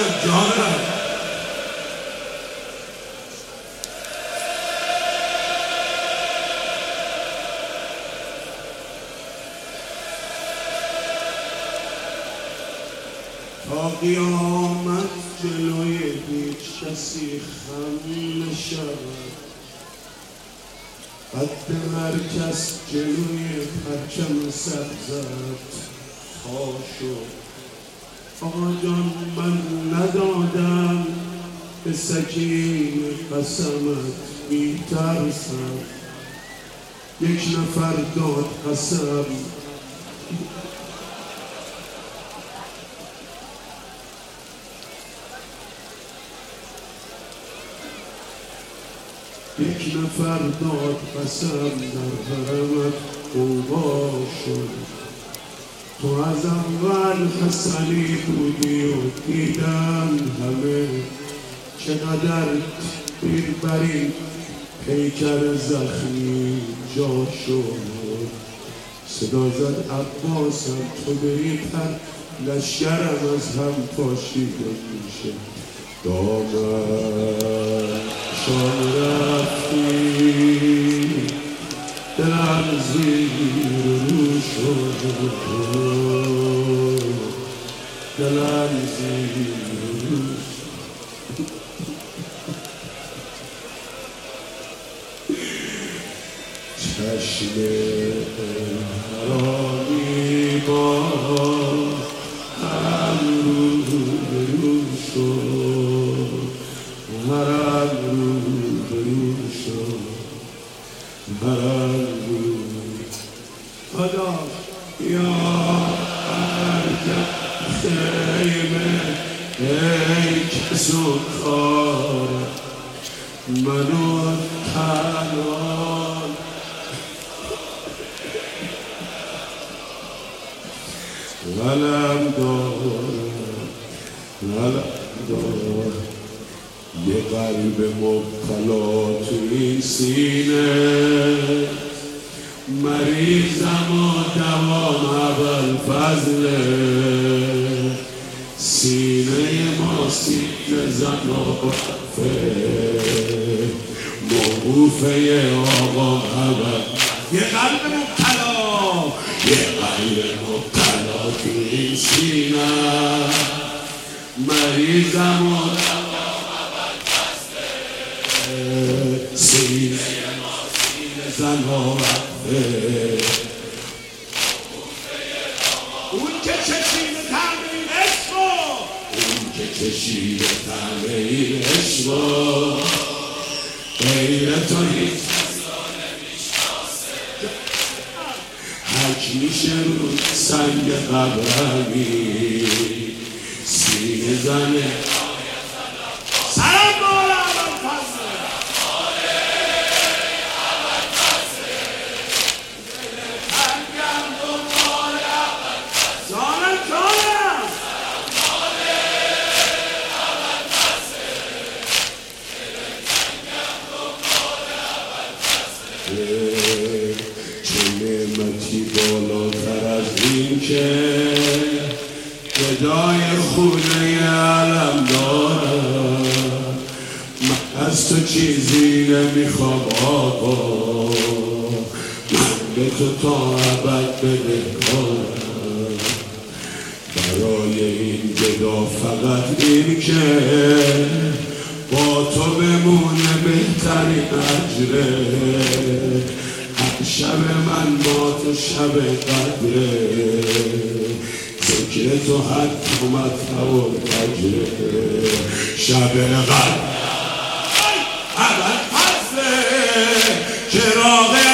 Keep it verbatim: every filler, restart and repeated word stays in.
محمد جانم تا قیامت جلوی هیچ کسی خم نشود، قد هر کس جلوی پرچم سبزت تا شد. آقا جان من ندادم به سکین قسمت میترسم، یک نفر داد قسم یک نفر داد قسم در حرمت اوبا شد. تو از اول حسنی بودی و دیدم همه چقدر پیر بری پیکر زخمی جا شد. صدا زد عباسم تو بری پر لشکرم از هم پاشیده میشه. دامن شان رفتی دلم زیر رو شد، دلم زیر رو شد. چشم حرامی با هم رو برو شد، مرم رو برو شد، مرم رو خدا یا ارجع خیمه ای کس و کار منو تنان ولم دارم ولم دارم یه قلب مبتلا تو این سینه، مریضم و دوام اول فضله. سینه ما سینه زن و وقفه، موقوفه آقا اول. یه قلب مبتلا یه قلب مبتلا تو این سینه، مریضم و سینه ما سینه زن و وقفه. اون که چشیده طعم این عشقا، اون که چشیده طعم این عشقا، غیر تو هیچ کسا نمیشناسه. حک میشه رو سنگ قبرمی، سینه زنه سلام بالا چه نعمتی بالاتر از این که گدای خونه علم دارم. من از تو چیزی نمیخوام آقا، من به تو تا ابد بدهکارم. برای این گدا فقط این که با تو بمونه بهترین اجره. شب من با تو شب قدره، ذکر تو حد مطلب و تجره. شب قدر اول فصله چراغ